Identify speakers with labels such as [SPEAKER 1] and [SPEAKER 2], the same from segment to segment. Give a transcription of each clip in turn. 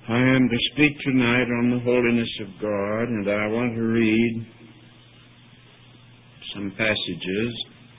[SPEAKER 1] I am to speak tonight on the holiness of God, and I want to read some passages.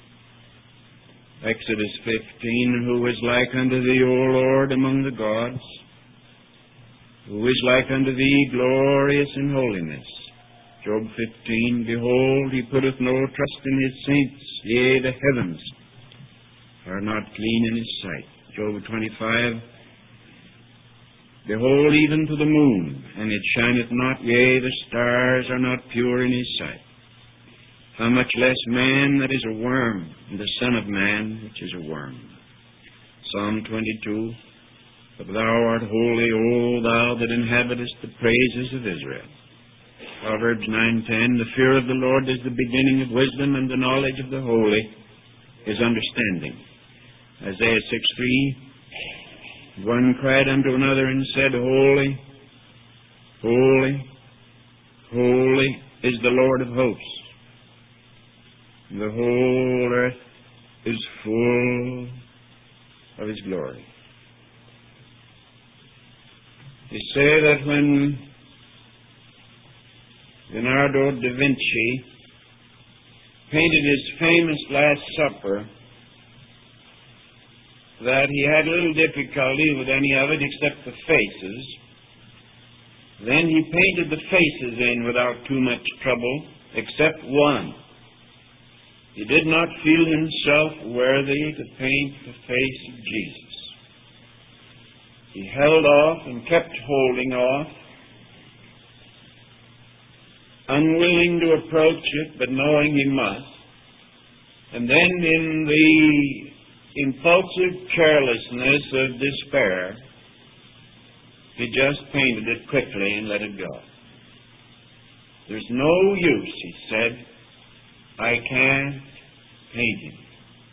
[SPEAKER 1] Exodus 15, who is like unto thee, O Lord, among the gods? Who is like unto thee, glorious in holiness? Job 15, behold, he putteth no trust in his saints, yea, the heavens are not clean in his sight. Job 25, behold, even to the moon, and it shineth not, yea, the stars are not pure in his sight. How much less man that is a worm, and the Son of Man which is a worm. Psalm 22, but thou art holy, O thou that inhabitest the praises of Israel. Proverbs 9:10, the fear of the Lord is the beginning of wisdom, and the knowledge of the holy is understanding. Isaiah 6:3, one cried unto another and said, Holy, holy, holy is the Lord of hosts. The whole earth is full of His glory. They say that when Leonardo da Vinci painted his famous Last Supper, that he had little difficulty with any of it except the faces. Then he painted the faces in without too much trouble, except one. He did not feel himself worthy to paint the face of Jesus. He held off and kept holding off, unwilling to approach it, but knowing he must. And then in the impulsive carelessness of despair, he just painted it quickly and let it go. There's no use, he said. I can't paint him.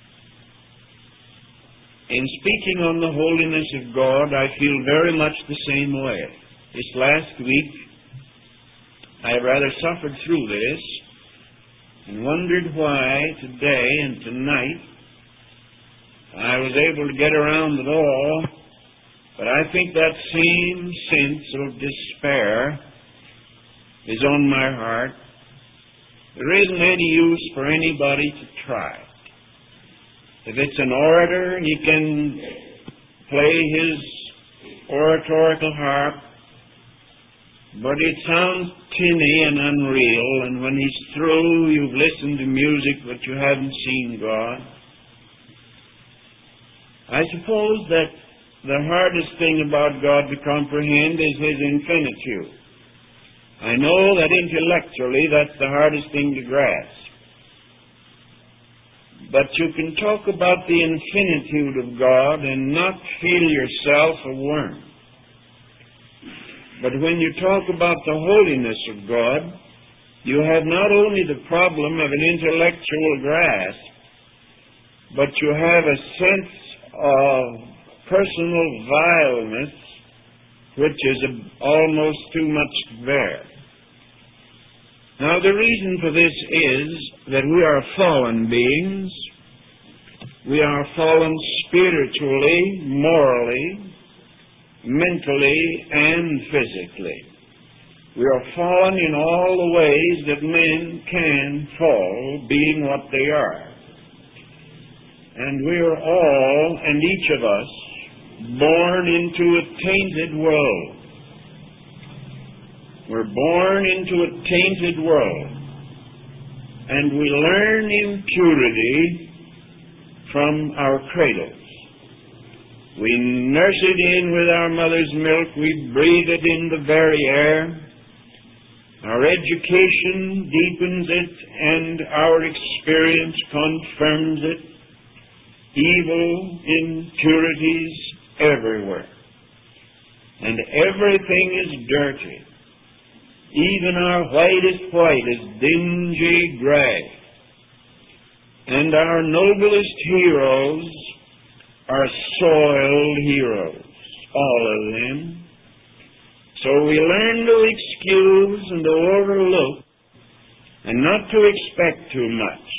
[SPEAKER 1] In speaking on the holiness of God, I feel very much the same way. This last week, I rather suffered through this and wondered why today and tonight I was able to get around it all, but I think that same sense of despair is on my heart. There isn't any use for anybody to try. If it's an orator, he can play his oratorical harp, but it sounds tinny and unreal, and when he's through, you've listened to music, but you haven't seen God. I suppose that the hardest thing about God to comprehend is His infinitude. I know that intellectually that's the hardest thing to grasp. But you can talk about the infinitude of God and not feel yourself a worm. But when you talk about the holiness of God, you have not only the problem of an intellectual grasp, but you have a sense of personal vileness which is almost too much to bear. Now, the reason for this is that we are fallen beings. We are fallen spiritually, morally, mentally, and physically. We are fallen in all the ways that men can fall, being what they are. And we are all, and each of us, born into a tainted world. We're born into a tainted world. And we learn impurity from our cradles. We nurse it in with our mother's milk. We breathe it in the very air. Our education deepens it, and our experience confirms it. Evil, impurities everywhere. And everything is dirty. Even our whitest white is dingy gray. And our noblest heroes are soiled heroes, all of them. So we learn to excuse and to overlook and not to expect too much.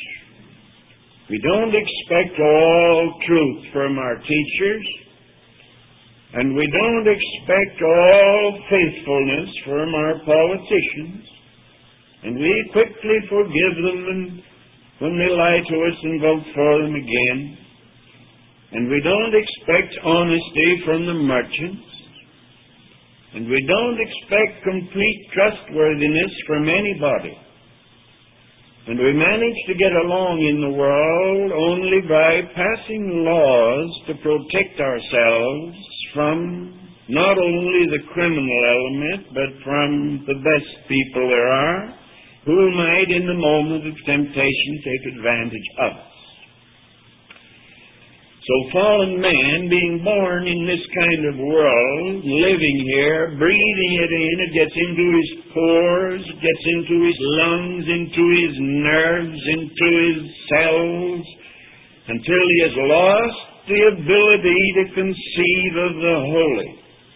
[SPEAKER 1] We don't expect all truth from our teachers. And we don't expect all faithfulness from our politicians. And we quickly forgive them when they lie to us and vote for them again. And we don't expect honesty from the merchants. And we don't expect complete trustworthiness from anybody. And we manage to get along in the world only by passing laws to protect ourselves from not only the criminal element, but from the best people there are, who might in the moment of temptation take advantage of us. So fallen man, being born in this kind of world, living here, breathing it in, it gets into his pores, it gets into his lungs, into his nerves, into his cells, until he has lost the ability to conceive of the holy.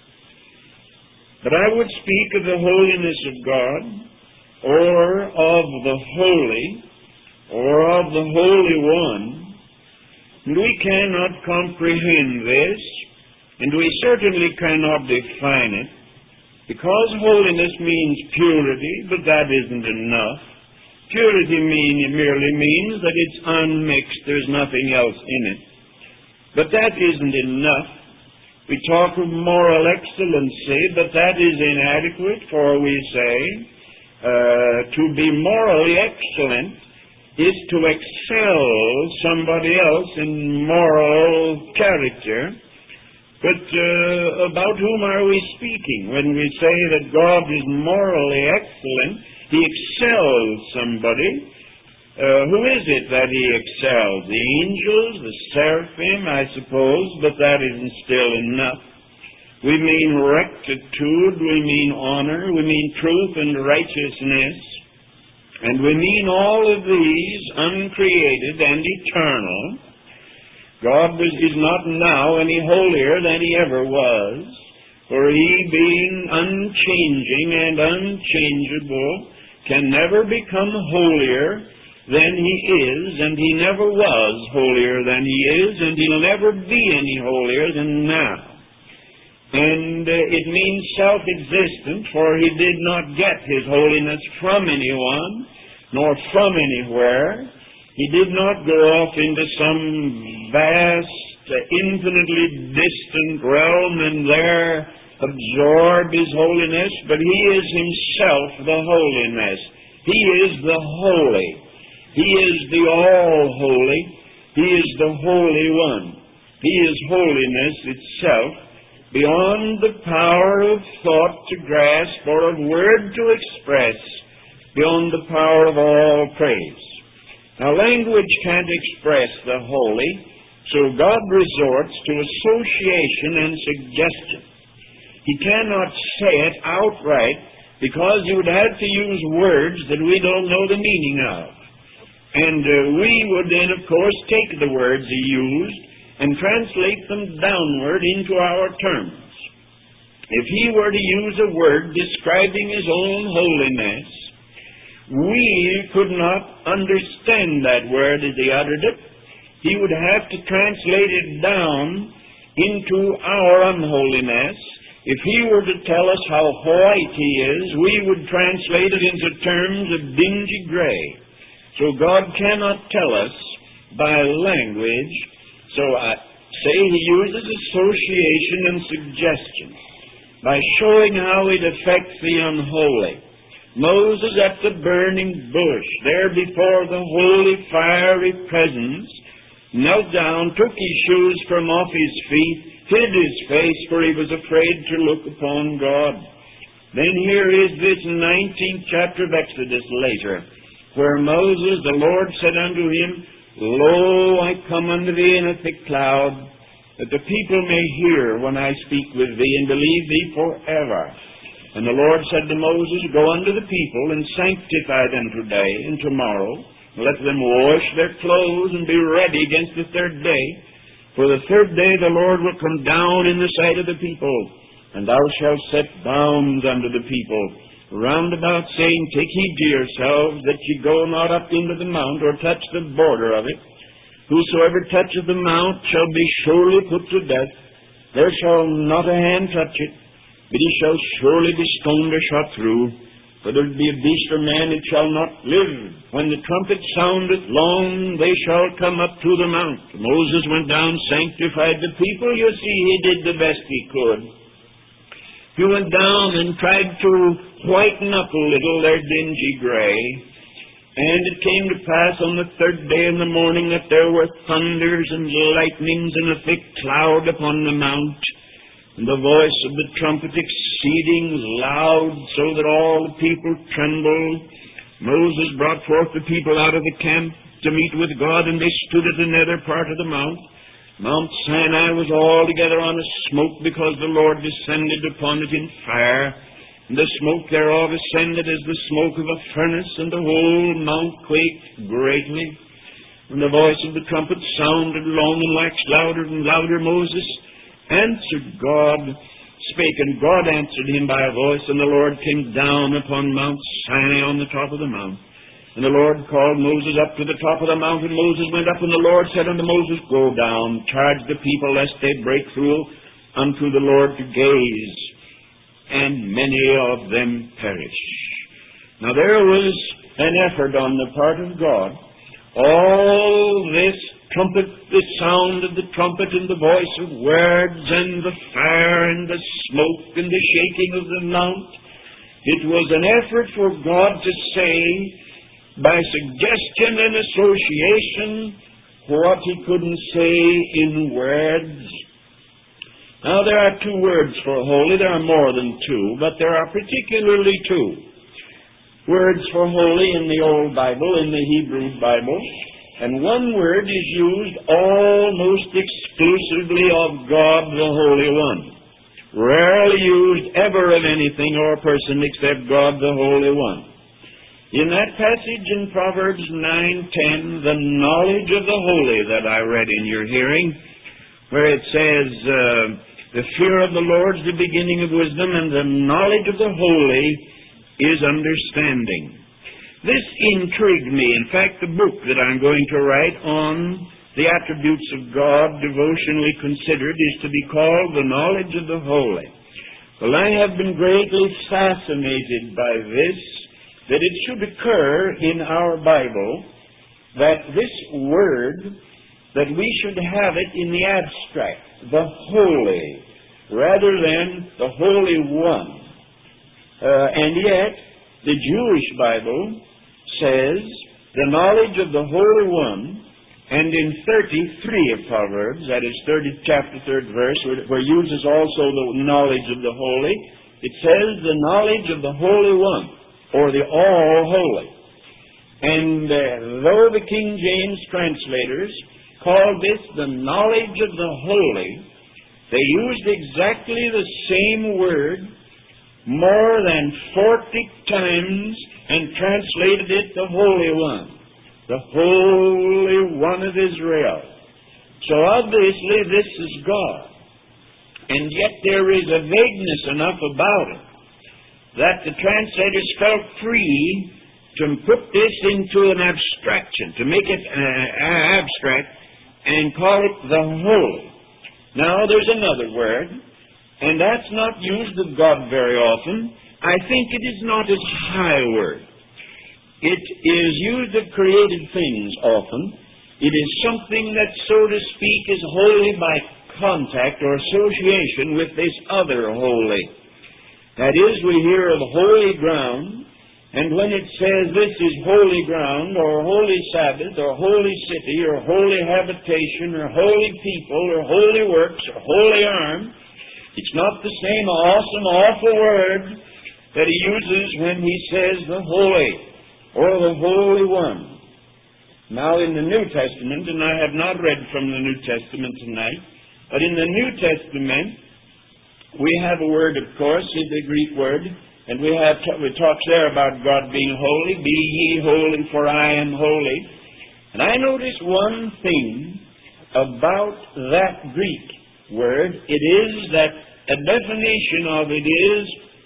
[SPEAKER 1] But I would speak of the holiness of God, or of the holy, or of the Holy One. And we cannot comprehend this, and we certainly cannot define it, because holiness means purity, but that isn't enough. Purity merely means that it's unmixed, there's nothing else in it. But that isn't enough. We talk of moral excellency, but that is inadequate, for we say, to be morally excellent is to excel somebody else in moral character. But about whom are we speaking? When we say that God is morally excellent, He excels somebody. Who is it that He excels? The angels, the seraphim, I suppose, but that isn't still enough. We mean rectitude, we mean honor, we mean truth and righteousness, and we mean all of these uncreated and eternal. God is not now any holier than He ever was, for He, being unchanging and unchangeable, can never become holier than He is, and He never was holier than He is, and He'll never be any holier than now. And it means self-existent, for He did not get His holiness from anyone, nor from anywhere. He did not go off into some vast, infinitely distant realm and there absorb His holiness, but He is Himself the holiness. He is the holy. He is the all-holy. He is the Holy One. He is holiness itself, beyond the power of thought to grasp or of word to express, beyond the power of all praise. Now, language can't express the holy, so God resorts to association and suggestion. He cannot say it outright, because He would have to use words that we don't know the meaning of. And we would then, of course, take the words He used and translate them downward into our terms. If He were to use a word describing His own holiness, we could not understand that word as He uttered it. He would have to translate it down into our unholiness. If He were to tell us how white He is, we would translate it into terms of dingy gray. So God cannot tell us by language. So I say He uses association and suggestion by showing how it affects the unholy. Moses at the burning bush, there before the holy fiery presence, knelt down, took his shoes from off his feet, hid his face, for he was afraid to look upon God. Then here is this 19th chapter of Exodus later, where Moses, the Lord said unto him, Lo, I come unto thee in a thick cloud, that the people may hear when I speak with thee, and believe thee forever. And the Lord said to Moses, Go unto the people, and sanctify them today and tomorrow, and let them wash their clothes, and be ready against the third day. For the third day the Lord will come down in the sight of the people, and thou shalt set bounds unto the people, round about, saying, Take heed to yourselves, that ye go not up into the mount, or touch the border of it. Whosoever toucheth the mount shall be surely put to death. There shall not a hand touch it, but he shall surely be stoned or shot through. Whether it be a beast or man, it shall not live. When the trumpet soundeth long, they shall come up to the mount. Moses went down, sanctified the people. You see, he did the best he could. He went down and tried to whiten up a little their dingy gray. And it came to pass on the third day in the morning that there were thunders and lightnings and a thick cloud upon the mount, and the voice of the trumpet exceeding loud, so that all the people trembled. Moses brought forth the people out of the camp to meet with God, and they stood at the nether part of the mount. Mount Sinai was altogether on a smoke, because the Lord descended upon it in fire. And the smoke thereof ascended as the smoke of a furnace, and the whole mount quaked greatly. When the voice of the trumpet sounded long and waxed louder and louder, Moses answered God, spake, and God answered him by a voice, and the Lord came down upon Mount Sinai on the top of the mount. And the Lord called Moses up to the top of the mount, and Moses went up, and the Lord said unto Moses, Go down, charge the people, lest they break through unto the Lord to gaze, and many of them perish. Now there was an effort on the part of God. All this trumpet, the sound of the trumpet and the voice of words and the fire and the smoke and the shaking of the mount, it was an effort for God to say, by suggestion and association, what he couldn't say in words. Now, there are two words for holy. There are more than two, but there are particularly two words for holy in the Old Bible, in the Hebrew Bible. And one word is used almost exclusively of God the Holy One. Rarely used ever of anything or person except God the Holy One. In that passage in Proverbs 9:10, the knowledge of the holy that I read in your hearing, where it says, the fear of the Lord is the beginning of wisdom, and the knowledge of the holy is understanding. This intrigued me. In fact, the book that I'm going to write on the attributes of God, devotionally considered, is to be called The Knowledge of the Holy. Well, I have been greatly fascinated by this, that it should occur in our Bible that this word, that we should have it in the abstract, the holy, rather than the Holy One. And yet, the Jewish Bible says the knowledge of the Holy One, and in 33 of Proverbs, that is chapter 3rd verse, where it uses also the knowledge of the holy, it says the knowledge of the Holy One, or the All-Holy. And though the King James translators called this the knowledge of the holy, they used exactly the same word more than 40 times and translated it the Holy One, the Holy One of Israel. So obviously this is God. And yet there is a vagueness enough about it that the translators felt free to put this into an abstraction, to make it abstract, and call it the Holy. Now, there's another word, and that's not used of God very often. I think it is not as high a word. It is used of created things often. It is something that, so to speak, is holy by contact or association with this other holy. That is, we hear of holy ground, and when it says this is holy ground, or holy Sabbath, or holy city, or holy habitation, or holy people, or holy works, or holy arm, it's not the same awesome, awful word that he uses when he says the holy, or the Holy One. Now in the New Testament, and I have not read from the New Testament tonight, but in the New Testament, we have a word, of course, is the Greek word, and it talks there about God being holy. Be ye holy, for I am holy. And I notice one thing about that Greek word. It is that a definition of it is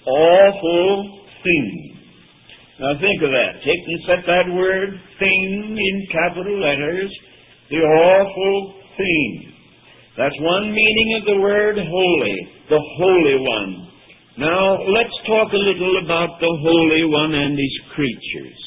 [SPEAKER 1] awful thing. Now think of that. Take and set that word thing in capital letters, the awful thing. That's one meaning of the word holy, the Holy One. Now, let's talk a little about the Holy One and His creatures.